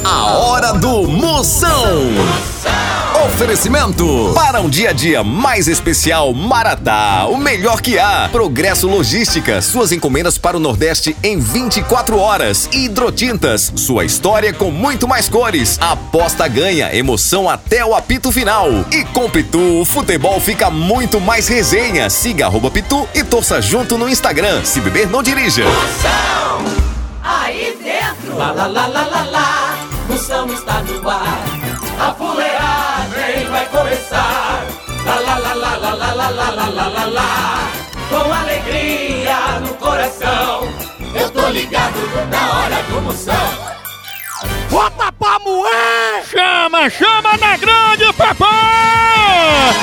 A hora do Moção. Oferecimento para um dia a dia mais especial, Maratá, o melhor que há. Progresso Logística, suas encomendas para o Nordeste em 24 horas. Hidrotintas, sua história com muito mais cores. Aposta ganha, emoção até o apito final. E com Pitu, o futebol fica muito mais resenha. Siga @Pitu e torça junto no Instagram. Se beber, não dirija. Moção, aí dentro, lá lá lá lá lá lá, Moção está no ar. A fuleagem vai começar. Lá lá lá lá lá lá lá lá lá lá lá lá. Com alegria no coração, eu tô ligado na hora do Moção. Bota pra moer! Chama na grande, papai!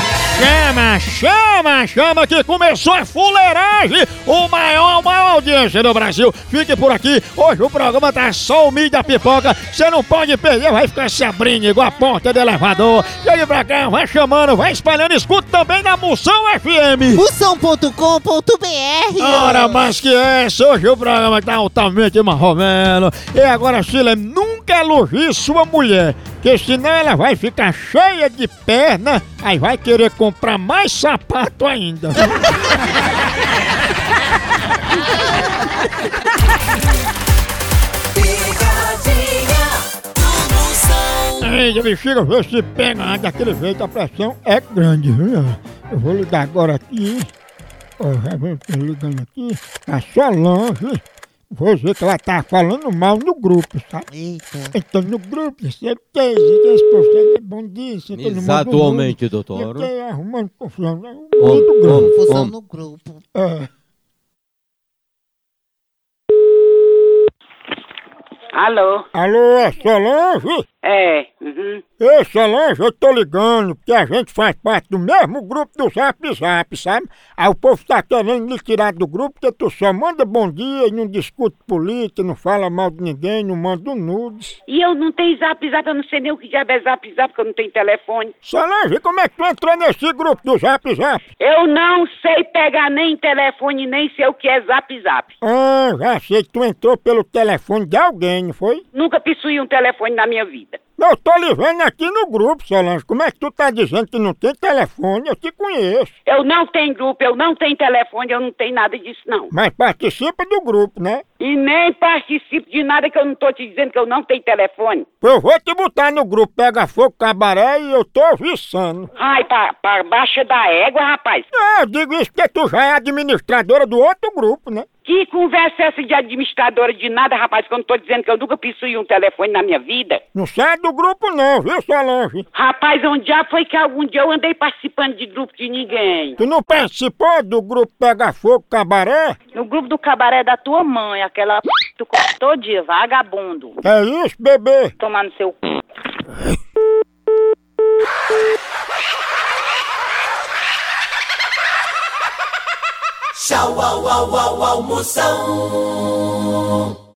Chama que começou a fuleiragem, a maior audiência do Brasil. Fique por aqui, hoje o programa tá só o milho da pipoca. Você não pode perder, vai ficar se abrindo igual a porta do elevador. Chega pra cá, vai chamando, vai espalhando, escuta também na Moção FM. Moção.com.br. Ora, mas que essa, hoje o programa tá altamente marromeno. E agora, Sheila, nunca elogie sua mulher, que senão ela vai ficar cheia de perna, aí vai querer comprar mais sapato ainda. Pegadinha do Moção. Ei, bexiga, vê se pega daquele jeito, a pressão é grande, viu? Eu vou ligar agora aqui. Ó, já vem ligando aqui. A Solange. Vou ver que ela tá falando mal no grupo, sabe? Eita. Então no grupo, certeza, esse povo é bom disso. Exatamente, doutor. Fiquei arrumando confusão no grupo. Confusão no grupo. É. Alô? Alô, é Solange? É, uhum. Ei, Solange, eu tô ligando porque a gente faz parte do mesmo grupo do Zap Zap, sabe? Aí o povo tá querendo me tirar do grupo porque tu só manda bom dia e não discute política, não fala mal de ninguém, não manda nudes. E eu não tenho Zap, eu não sei nem o que já é Zap, porque eu não tenho telefone. Solange, como é que tu entrou nesse grupo do Zap Zap? Eu não sei pegar nem telefone, nem sei o que é Zap. Ah, já sei que tu entrou pelo telefone de alguém, não foi? Nunca possuí um telefone na minha vida. Eu tô lhe vendo aqui no grupo, Solange. Como é que tu tá dizendo que não tem telefone? Eu te conheço. Eu não tenho grupo, eu não tenho telefone, eu não tenho nada disso, não. Mas participa do grupo, né? E nem participo de nada que eu não tô te dizendo que eu não tenho telefone. Eu vou te botar no grupo Pega Fogo Cabaré e eu tô viçando. Ai, pra baixa da égua, rapaz. Eu digo isso porque tu já é administradora do outro grupo, né? Que conversa é essa de administradora de nada, rapaz, que eu não tô dizendo que eu nunca possuí um telefone na minha vida? Não sai do grupo não, viu, Solange? Rapaz, onde já foi que algum dia eu andei participando de grupo de ninguém? Tu não participou do grupo Pega Fogo Cabaré? No grupo do cabaré da tua mãe, aquela tu come todo dia, vagabundo. É isso, bebê? Tomar no seu c... Tchau, au, au, au, au, Moção.